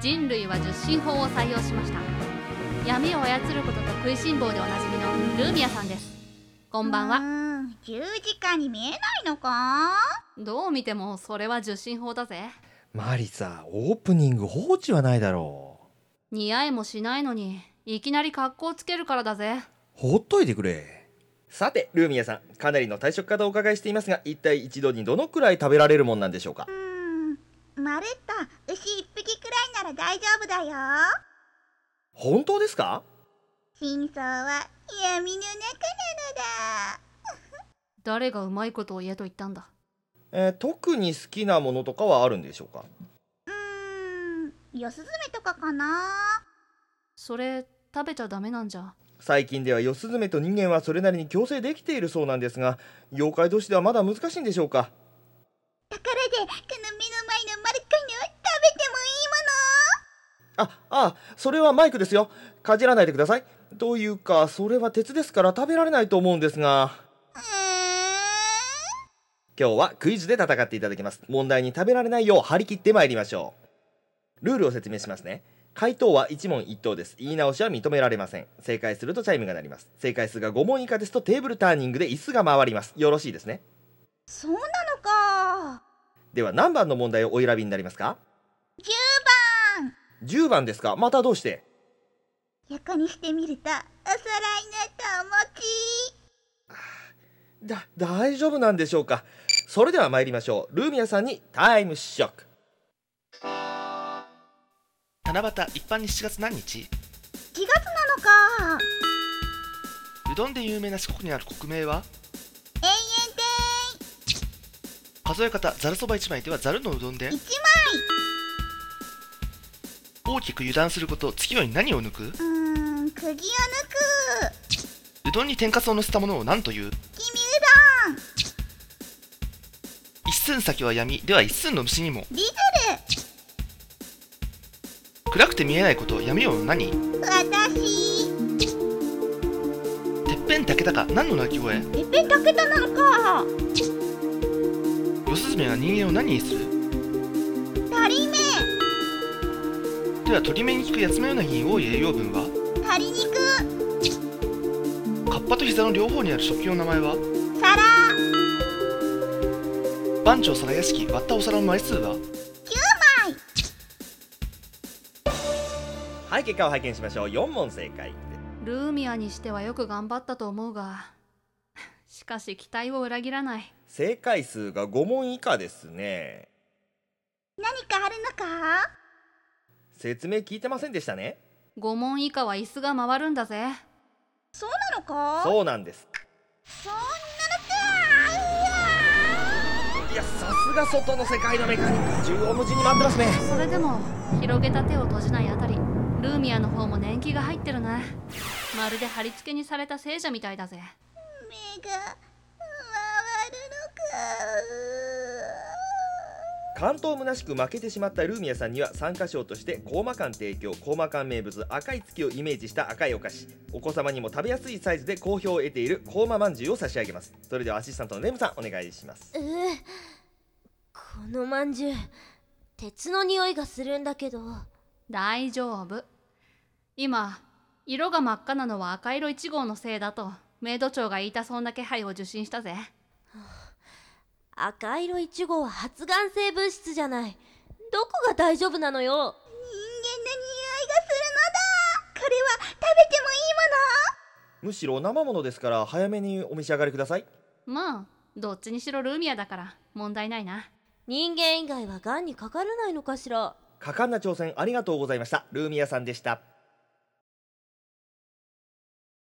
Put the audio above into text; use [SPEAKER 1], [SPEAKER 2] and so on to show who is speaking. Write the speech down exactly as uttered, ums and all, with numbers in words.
[SPEAKER 1] 人類は受信法を採用しました。闇を操ることと食いしん坊でおなじみのルーミアさんです。こんばんは。う
[SPEAKER 2] ーん、十字架に見えないのか？
[SPEAKER 1] どう見てもそれは受信法だぜ。
[SPEAKER 3] マリサ、オープニング放置はないだろ
[SPEAKER 1] う。似合いもしないのにいきなり格好つけるからだぜ。
[SPEAKER 3] ほっといてくれ。
[SPEAKER 4] さてルーミアさん、かなりの体食家とお伺いしていますが、一体一度にどのくらい食べられるもんなんでしょうか？
[SPEAKER 2] うーん、まるっと牛一匹くらいなら大丈夫だよ。
[SPEAKER 4] 本当ですか？
[SPEAKER 2] 真相は闇の中なのだ。
[SPEAKER 1] 誰がうまいことを言えと言ったんだ。
[SPEAKER 4] えー、特に好きなものとかはあるんでしょうか？
[SPEAKER 2] うーん、四スズメとかかな。
[SPEAKER 1] それ食べちゃダメなんじゃ。
[SPEAKER 4] 最近では四スズメと人間はそれなりに共生できているそうなんですが、妖怪同士ではまだ難しいんでしょうか？
[SPEAKER 2] ところで、この目の前の丸っこいの食べてもいいもの？
[SPEAKER 4] あ、あ、それはマイクですよ。かじらないでください。というか、それは鉄ですから食べられないと思うんですが。
[SPEAKER 2] うーん。
[SPEAKER 4] 今日はクイズで戦っていただきます。問題に食べられないよう張り切ってまいりましょう。ルールを説明しますね。回答は一問一答です。言い直しは認められません。正解するとチャイムが鳴ります。正解数がご問以下ですとテーブルターニングで椅子が回ります。よろしいですね。
[SPEAKER 2] そうなのか。
[SPEAKER 4] では何番の問題をお選びになりますか？
[SPEAKER 2] じゅうばん。
[SPEAKER 4] じゅうばんですか。またどうして？
[SPEAKER 2] 横にしてみるとおそろいの友
[SPEAKER 4] 達。だ、大丈夫なんでしょうか。それでは参りましょう。ルーミアさんにタイムショック。
[SPEAKER 5] 七夕一般にしちがつ何日？
[SPEAKER 2] しちがつなのか。
[SPEAKER 5] うどんで有名な四国にある国名は？
[SPEAKER 2] 永遠亭。
[SPEAKER 5] 数え方ざるそばいちまいではざるのうどんで
[SPEAKER 2] いち
[SPEAKER 5] 大きく油断すること、次は何を抜く？
[SPEAKER 2] まい。うーん、釘を抜く。
[SPEAKER 5] うどんに天かすをのせたものを何という？
[SPEAKER 2] きみうどん。
[SPEAKER 5] 一寸先は闇では一寸の虫にも
[SPEAKER 2] リズル。
[SPEAKER 5] 暗くて見えないこと、闇を何？
[SPEAKER 2] 私。
[SPEAKER 5] てっぺん竹高何の鳴き声？
[SPEAKER 2] てっぺん竹田なのか。
[SPEAKER 5] 四スズメは人間を何にする？
[SPEAKER 2] 鳥目。
[SPEAKER 5] では鳥目に効くヤツメウナギに多い栄養分は？
[SPEAKER 2] 鶏肉。
[SPEAKER 5] カッパと膝の両方にある食器の名前は？
[SPEAKER 2] 皿。
[SPEAKER 5] 番長皿屋敷割ったお皿の枚数は？
[SPEAKER 2] きゅうまい。
[SPEAKER 4] はい、結果を拝見しましょう。よん問正解。
[SPEAKER 1] ルーミアにしてはよく頑張ったと思うが、しかし期待を裏切らない。
[SPEAKER 4] 正解数がご問以下ですね。
[SPEAKER 2] 何かあるのか？
[SPEAKER 4] 説明聞いてませんでしたね。
[SPEAKER 1] ご問以下は椅子が回るんだぜ。
[SPEAKER 2] そうなのか？
[SPEAKER 4] そうなんです。
[SPEAKER 2] そんなのか。うわ
[SPEAKER 4] いや、さすが外の世界のメカニック、縦横無尽に回ってますね。
[SPEAKER 1] それでも広げた手を閉じないあたり、ルーミアの方も年季が入ってるな。まるで貼り付けにされた聖者みたいだぜ。
[SPEAKER 2] 目が回る
[SPEAKER 4] 関東虚しく負けてしまったルーミアさんには参加賞としてコーマ館提供、コーマ館名物赤い月をイメージした赤いお菓子、お子様にも食べやすいサイズで好評を得ているコーマまんじゅうを差し上げます。それではアシスタントのレムさんお願いします。
[SPEAKER 6] うー、このまんじゅう鉄の匂いがするんだけど。
[SPEAKER 1] 大丈夫。今色が真っ赤なのは赤色いち号のせいだとメイド長が言いたそうな気配を受信したぜ。
[SPEAKER 6] 赤色いち号は発がん性物質じゃない。どこが大丈夫なのよ。
[SPEAKER 2] 人間の匂いがするのだ。これは食べてもいいもの？
[SPEAKER 4] むしろ生ものですから早めにお召し上がりください。
[SPEAKER 1] まあどっちにしろルーミアだから問題ないな。
[SPEAKER 6] 人間以外はがんにかからないのかしら。
[SPEAKER 4] 果敢な挑戦ありがとうございました。ルーミアさんでした。